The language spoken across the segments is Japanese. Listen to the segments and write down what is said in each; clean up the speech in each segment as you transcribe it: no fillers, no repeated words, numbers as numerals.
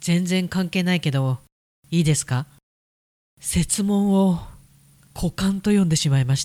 全然関係ないけど、いいですか？設問を股間と読んでしまいました。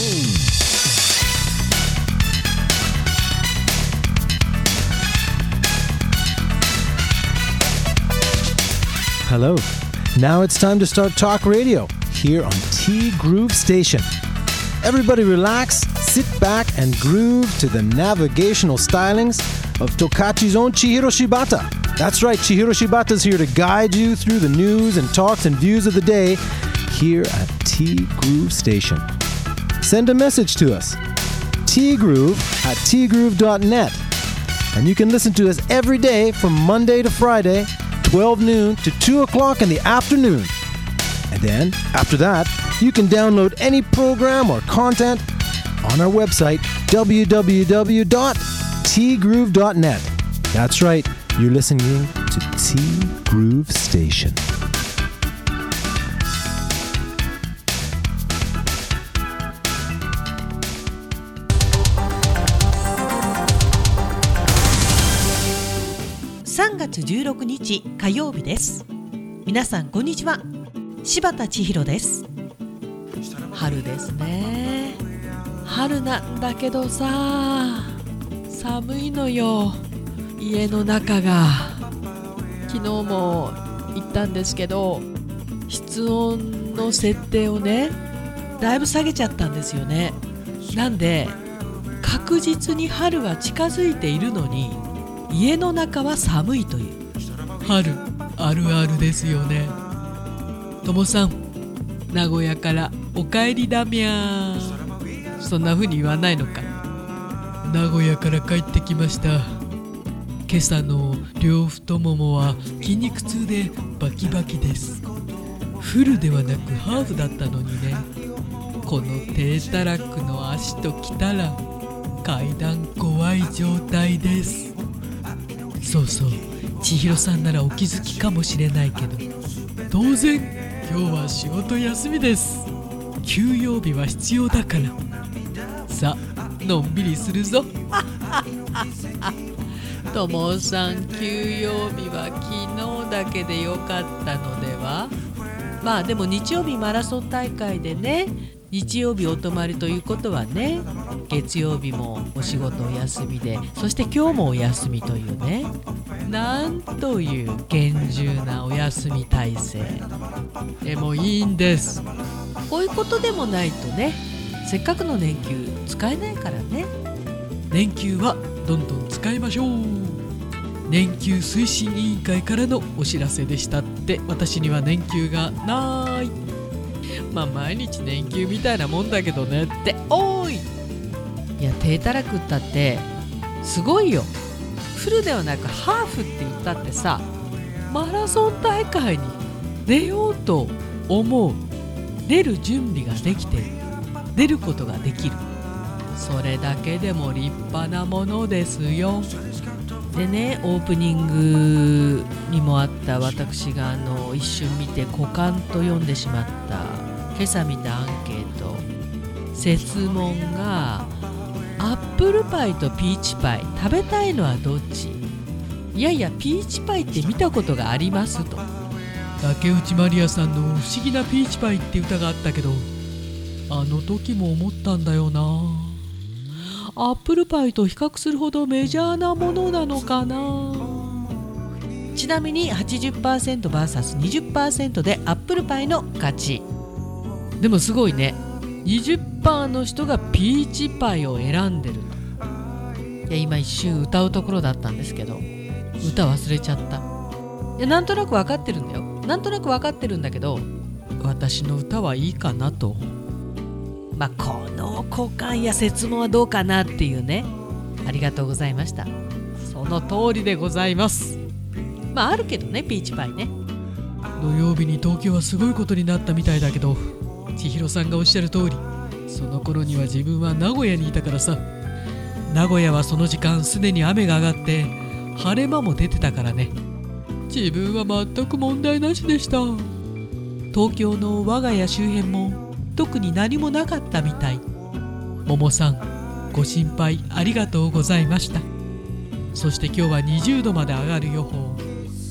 Hello. Now it's time to start talk radio here on T Groove Station. Everybody relax, sit back and groove to the navigational stylings of Tokachi's own Chihiro Shibata. That's right, Chihiro Shibata's here to guide you through the news and talks and views of the day here at T Groove Station. Send a message to us, tgroove@tgroove.net. And you can listen to us every day from Monday to Friday, 12 noon to 2 o'clock in the afternoon. And then, after that, you can download any program or content on our website, www.tgroove.net. That's right, you're listening to T Groove Station. 3月16日火曜日です。皆さんこんにちは。柴田千尋です。春ですね。春なんだけどさ、寒いのよ。家の中が。昨日も言ったんですけど、室温の設定をね、だいぶ下げちゃったんですよね。なんで確実に春は近づいているのに、家の中は寒いという春あるあるですよね。ともさん、名古屋からお帰りだみゃー。そんな風に言わないのか。名古屋から帰ってきました。今朝の両太ももは筋肉痛でバキバキです。フルではなくハーフだったのにね。この低たらくの足ときたら階段怖い状態です。そうそう、千尋さんならお気づきかもしれないけど、当然今日は仕事休みです。休養日は必要だから。さあ、のんびりするぞ。ともさん、休養日は昨日だけでよかったのでは？まあでも日曜日マラソン大会でね、日曜日お泊まりということはね、月曜日もお仕事お休みで、そして今日もお休みというね、なんという厳重なお休み体制でもいいんです。こういうことでもないとね、せっかくの年休使えないからね。年休はどんどん使いましょう。年休推進委員会からのお知らせでしたって。私には年休がない。まあ毎日年休みたいなもんだけどねって。おーい、いや低たらくったってすごいよ。フルではなくハーフって言ったってさ、マラソン大会に出ようと思う、出る準備ができている、出ることができる、それだけでも立派なものですよ。でね、オープニングにもあった私が一瞬見て股間と読んでしまった今朝見たアンケート、設問がアップルパイとピーチパイ食べたいのはどっち？いやいや、ピーチパイって見たことがありますと。竹内まりやさんの不思議なピーチパイって歌があったけど、あの時も思ったんだよな。アップルパイと比較するほどメジャーなものなのかな。ちなみに 80%vs20% でアップルパイの勝ち。でもすごいね、20% の人がピーチパイを選んでると。いや今一瞬歌うところだったんですけど、歌忘れちゃった。いやなんとなく分かってるんだよ。なんとなく分かってるんだけど、私の歌はいいかなと。まあこの股間や設問はどうかなっていうね。ありがとうございました。その通りでございます。まああるけどね、ピーチパイね。土曜日に東京はすごいことになったみたいだけど、千尋さんがおっしゃる通り、その頃には自分は名古屋にいたからさ。名古屋はその時間すでに雨が上がって晴れ間も出てたからね。自分は全く問題なしでした。東京の我が家周辺も特に何もなかったみたい。ももさん、ご心配ありがとうございました。そして今日は20度まで上がる予報。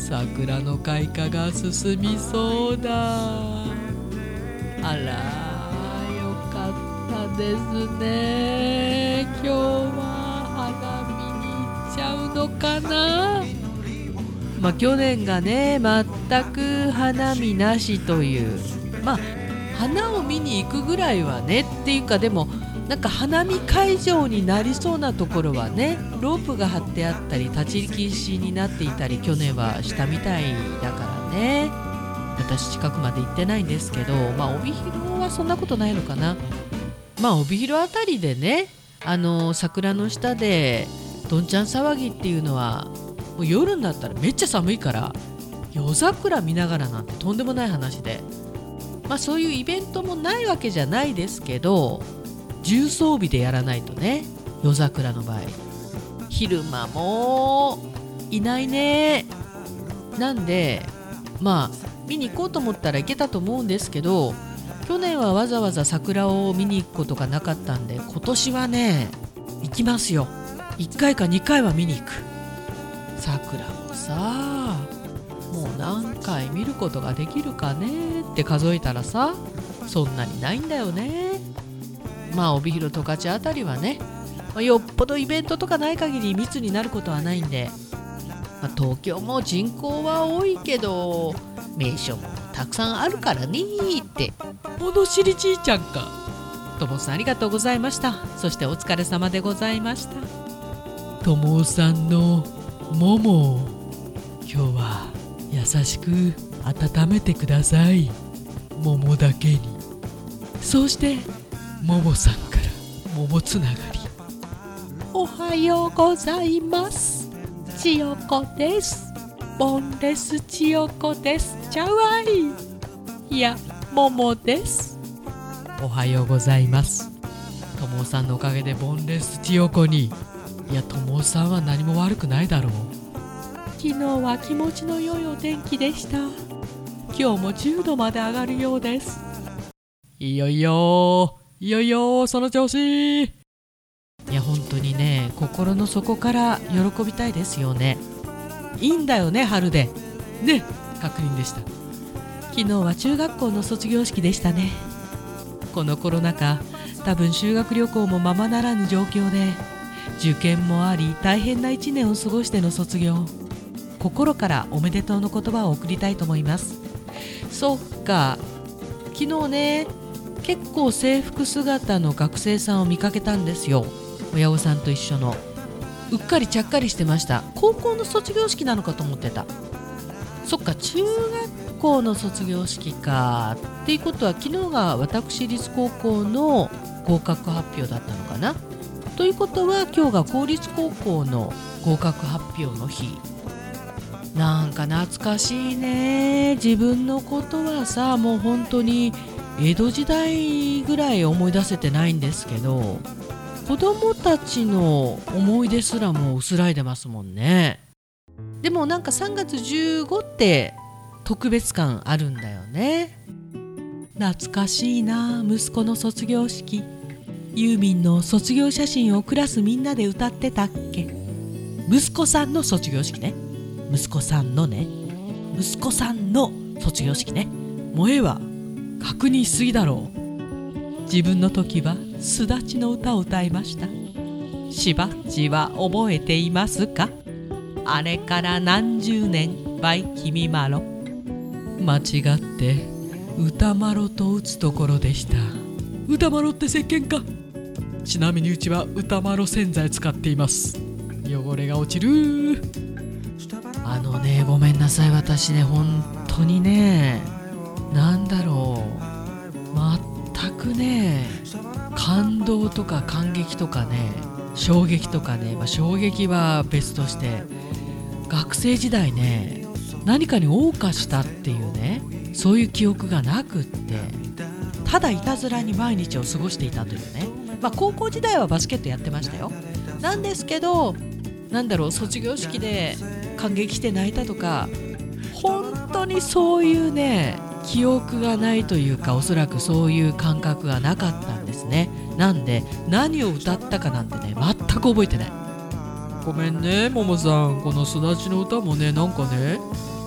桜の開花が進みそうだ。あら、よかったですね。今日は花見に行っちゃうのかな。去年がね全く花見なしという、花を見に行くぐらいはねっていうか、でもなんか花見会場になりそうなところはね、ロープが張ってあったり立ち入り禁止になっていたり去年はしたみたいだからね。私近くまで行ってないんですけど、帯広はそんなことないのかな。帯広あたりでね、桜の下でどんちゃん騒ぎっていうのはもう夜になったらめっちゃ寒いから、夜桜見ながらなんてとんでもない話で、そういうイベントもないわけじゃないですけど、重装備でやらないとね。夜桜の場合昼間もいないね。なんで見に行こうと思ったら行けたと思うんですけど、去年はわざわざ桜を見に行くことがなかったんで、今年はね行きますよ。1回か2回は見に行く。桜もさ、もう何回見ることができるかねって数えたらさ、そんなにないんだよね。帯広十勝あたりはね、よっぽどイベントとかない限り密になることはないんで、東京も人口は多いけど名所もたくさんあるからねって。物知りじいちゃんか。ともさんありがとうございました。そしてお疲れ様でございました。ともさんのももを今日は優しく温めてください。桃だけに。そうしてももさんから桃つながり。おはようございます。千代子です。ボンレス千代子です。ちゃわい。いや、桃です。おはようございます。ともさんのおかげでボンレス千代子に。いや、ともさんは何も悪くないだろう。昨日は気持ちの良いお天気でした。今日も10度まで上がるようです。いよいよその調子。いや本当にね、心の底から喜びたいですよね。いいんだよね、春でね。確認でした。昨日は中学校の卒業式でしたね。このコロナ禍、多分修学旅行もままならぬ状況で、受験もあり大変な1年を過ごしての卒業、心からおめでとうの言葉を送りたいと思います。そっか、昨日ね結構制服姿の学生さんを見かけたんですよ。親御さんと一緒の。うっかりちゃっかりしてました。高校の卒業式なのかと思ってた。そっか、中学校の卒業式か。っていうことは昨日が私立高校の合格発表だったのかな。ということは今日が公立高校の合格発表の日。なんか懐かしいね。自分のことはさ、もう本当に江戸時代ぐらい思い出せてないんですけど、子供たちの思い出すらも薄らいでますもんね。でもなんか3月15って特別感あるんだよね。懐かしいな。息子の卒業式、ユーミンの卒業写真をクラスみんなで歌ってたっけ。息子さんの卒業式ね。息子さんの卒業式ね。もうええわ、確認しすぎだろう。自分の時はすだちの歌を歌いました。しばっちは覚えていますか。あれから何十年ばい君まろ。間違って歌まろと打つところでした。歌まろって石鹸か。ちなみにうちは歌まろ洗剤使っています。汚れが落ちる。ごめんなさい。私ね、本当にね、なんだろう、全くね、感動とか感激とかね、衝撃とかね、衝撃は別として、学生時代ね、何かに謳歌したっていうね、そういう記憶がなくって、ただいたずらに毎日を過ごしていたというね。高校時代はバスケットやってましたよ。なんですけど、卒業式で感激して泣いたとか、本当にそういうね、記憶がないというか、おそらくそういう感覚がなかったんですね。なんで何を歌ったかなんてね、全く覚えてない。ごめんね、ももさん。このすだちの歌もね、なんかね、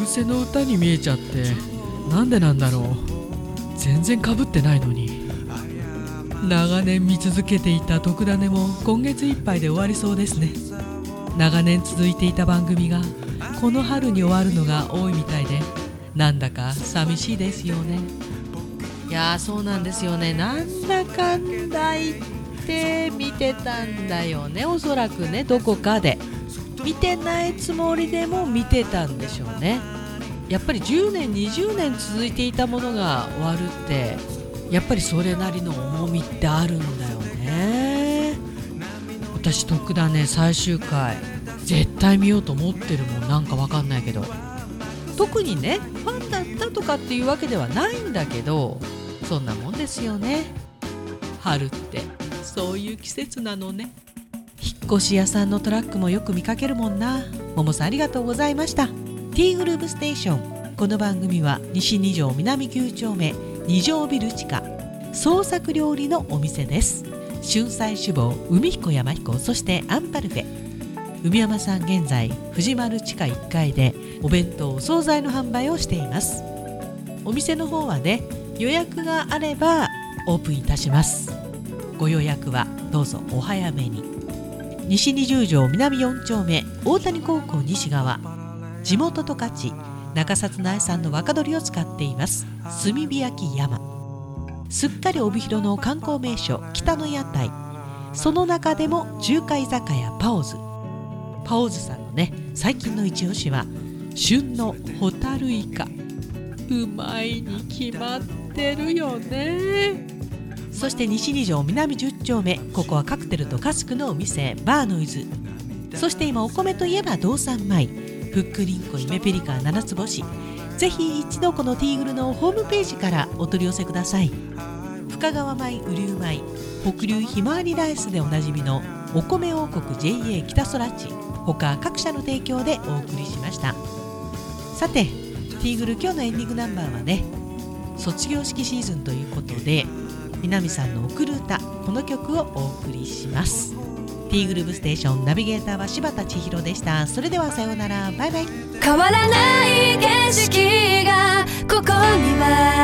伏の歌に見えちゃって、なんでなんだろう。全然被ってないのに。長年見続けていた特ダネも今月いっぱいで終わりそうですね。長年続いていた番組がこの春に終わるのが多いみたいで、なんだか寂しいですよね。いやー、そうなんですよね。なんだかんだ言って見てたんだよね。おそらくね、どこかで見てないつもりでも見てたんでしょうね。やっぱり10年20年続いていたものが終わるって、やっぱりそれなりの重みってあるんだよね。私特ダネ最終回絶対見ようと思ってるもん。なんかわかんないけど、特にねファンだったとかっていうわけではないんだけど、そんなもんですよね。春ってそういう季節なのね。引っ越し屋さんのトラックもよく見かけるもんな。ももさんありがとうございました。 T グループステーション。この番組は西2条南9丁目2条ビル地下創作料理のお店です。春菜志望、海彦山彦、そしてアンパルフェ。海山さん現在藤丸地下1階でお弁当お惣菜の販売をしています。お店の方はね、予約があればオープンいたします。ご予約はどうぞお早めに。西20条南4丁目大谷高校西側、地元十勝中札苗産の若鶏を使っています炭火焼き山。すっかり帯広の観光名所北の屋台、その中でも中華居酒屋パオズ。パオズさんのね、最近の一押しは旬のホタルイカ。うまいに決まってるよね。そして西2条南10丁目、ここはカクテルとカスクのお店バーノイズ。そして今お米といえば道産米、ふっくりんこイメピリカ7つ星。ぜひ一度このティーグルのホームページからお取り寄せください。深川米、雨竜米、北流ひまわりライスでおなじみのお米王国 JA 北空地、他各社の提供でお送りしました。さてティーグル今日のエンディングナンバーはね、卒業式シーズンということで南さんの送る歌、この曲をお送りします。ティーグループステーションナビゲーターは柴田千尋でした。それではさようなら、バイバイ。 変わらない景色がここには